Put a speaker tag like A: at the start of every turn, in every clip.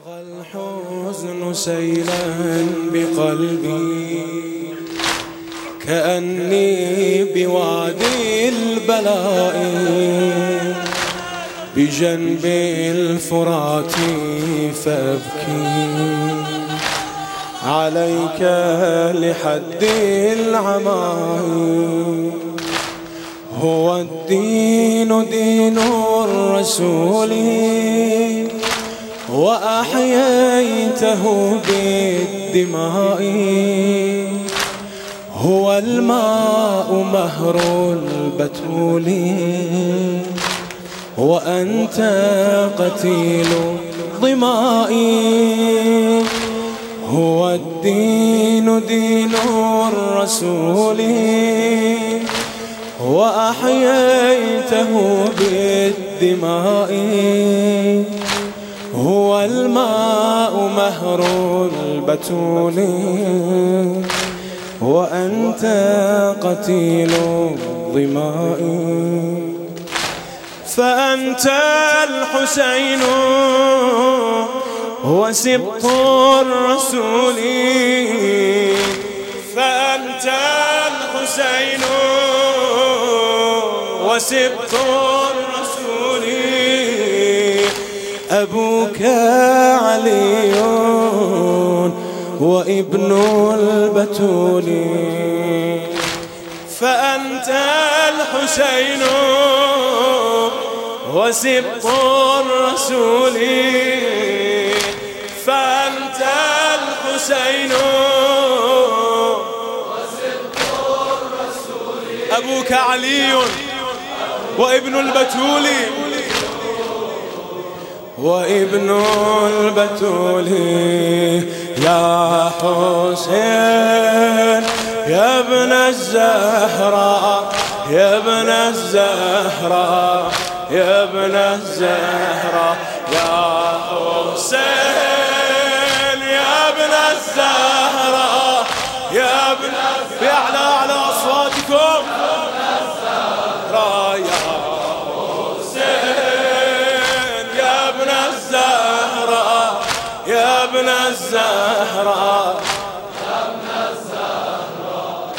A: طغى الحزن سيلا بقلبي كأني بوادي البلاء بجنب الفرات فأبكي عليك لحد العماء. هو الدين دين الرسول وأحييته بالدماء. هو الماء مهر البتول وأنت قتيل ظمائي. هو الدين دين الرسول وأحييته بالدماء. هو الماء مهر البتول وأنت قتيل الظماء. فأنت الحسين وسبط الرسول. فأنت الحسين وسبط الرسول. أبوك علي وابن البتول. فأنت الحسين وسبط الرسول. فأنت الحسين وسبط الرسول. أبوك علي وابن البتول. وابن البتول يا حسين يا ابن الزهراء يا ابن الزهراء يا ابن الزهراء يا حسين يا ابن الزهراء يا ابن بأعلى أعلى أصواتكم يا يا ابن الزهراء يا ابن الزهراء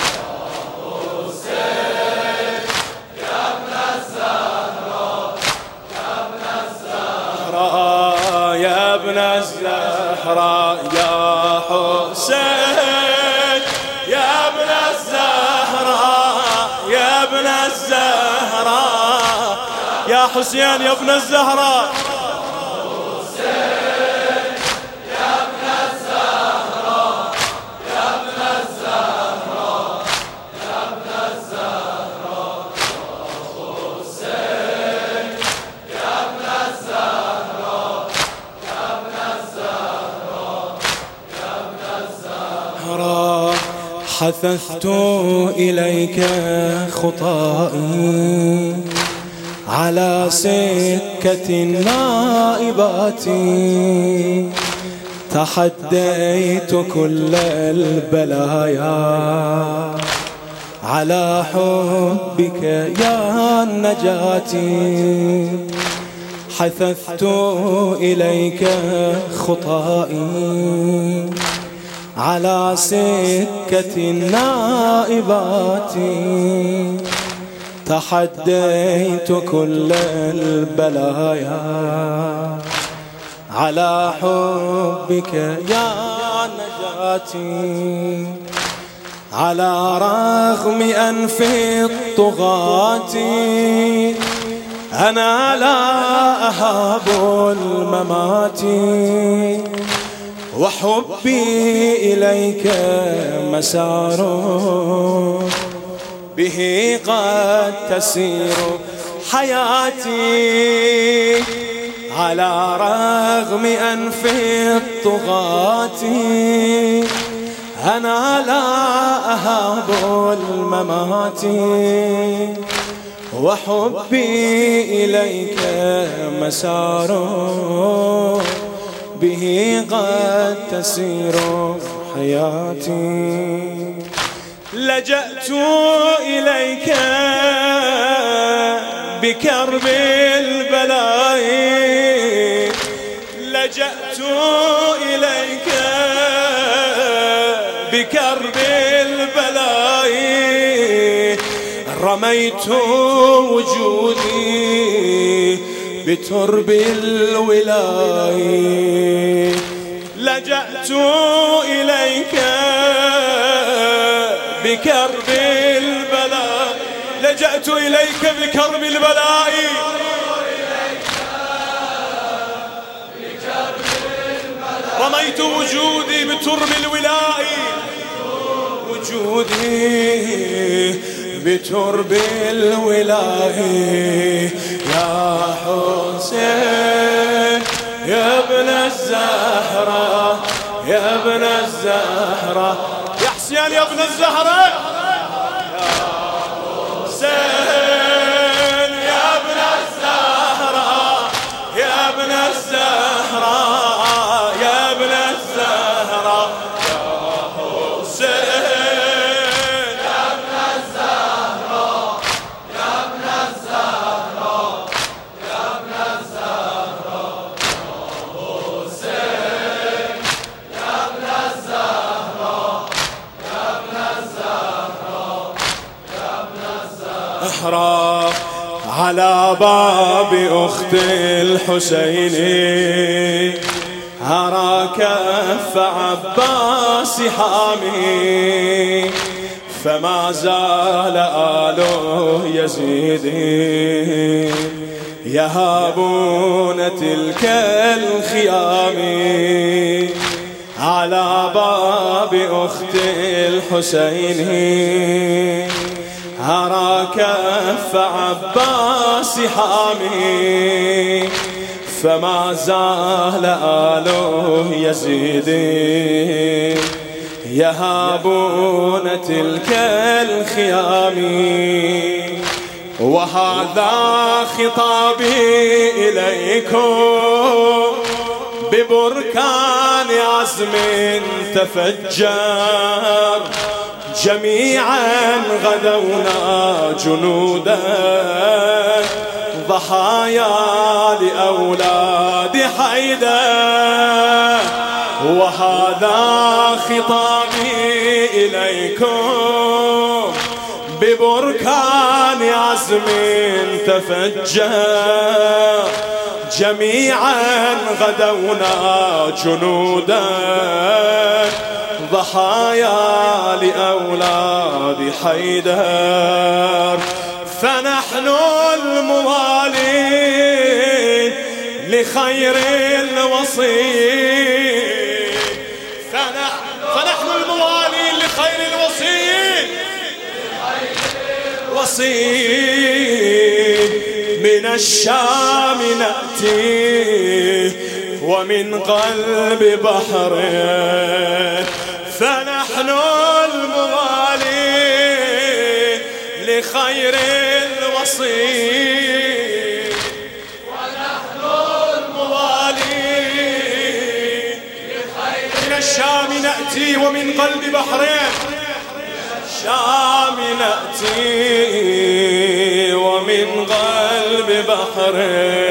A: حسين يا ابن الزهراء يا ابن الزهراء يا ابن الزهراء يا حسين يا ابن الزهراء يا ابن الزهراء يا حسين يا ابن الزهراء. حثثت إليك خطائي على سكة النائبات. تحديت كل البلايا على حبك يا نجاتي. حثثت إليك خطائي على سكة النائبات. تحديت كل البلايا على حبك يا نجاتي. على رغم أنف الطغاة أنا لا أهاب الممات. وحبي إليك مسار به قد تسير حياتي. على رغم أنف الطغاة أنا لا أهاب الممات. وحبي إليك مسار به قد تسير حياتي. لجأت إليك بكرب البلاء. لجأت إليك بكرب البلاء رميت وجودي بترب الولاء لجأت إليك بكرب البلاء لجأت إليك بكرب البلاء رميت وجودي بترب الولاء وجودي بترب الولاء يا حسين يا ابن الزهراء يا ابن الزهراء يا حسين يا ابن الزهراء يا حسين يا ابن الزهراء يا ابن الزهراء يا ابن الزهراء يا حسين يا ابن الزهراء يا ابن الزهراء يا ابن الزهراء يا حسين يا ابن الزهراء يا ابن الزهراء يا ابن الزهراء احرق على باب أخت الحسين أرى كف عباس حامي فما زال آل يزيد يهابون تلك الخيام على باب أخت الحسين أرى كف عباس حامي فما زال آل يزيد يهابون تلك الخيام وهذا خطابي إليكم ببركان عزم تفجر جميعا غدونا جنودا ضحايا لأولاد حيدر وهذا خطابي إليكم ببركان عزم تفجر جميعا غدونا جنودا ضحايا لأولاد حيدر فنحن الموالين لخير الوصي فنحن الموالين لخير الوصي من الشام نأتي ومن قلب بحر فنحن الموالين لخير الوصي ونحن الموالين لخير من الشام نأتي ومن قلب بحرين الشام نأتي ومن قلب بحرين